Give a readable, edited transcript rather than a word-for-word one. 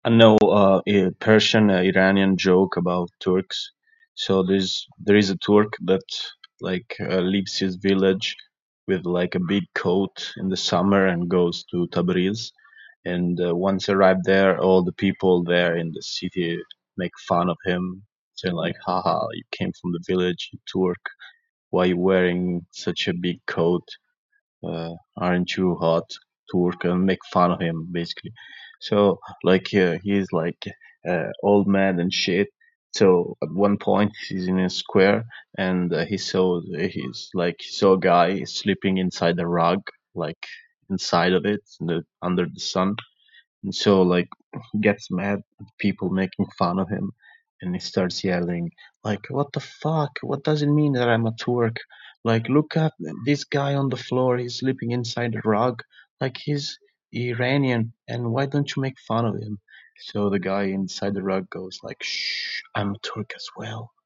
I know a Persian Iranian joke about Turks. So there is a Turk that leaves his village with like a big coat in the summer and goes to Tabriz. And once arrived there, all the people there in the city make fun of him, saying like, "Haha, you came from the village, you Turk. Why you wearing such a big coat? Aren't you hot?" Turk and make fun of him basically. So he's like old man and shit. So at one point he's in a square and he saw a guy sleeping inside a rug, like inside of it, under the sun. And so he gets mad at people making fun of him, and he starts yelling like, "What the fuck? What does it mean that I'm a Turk? Like, look at this guy on the floor. He's sleeping inside a rug. Like he's Iranian, and why don't you make fun of him?" So the guy inside the rug goes like, "Shh, I'm a Turk as well."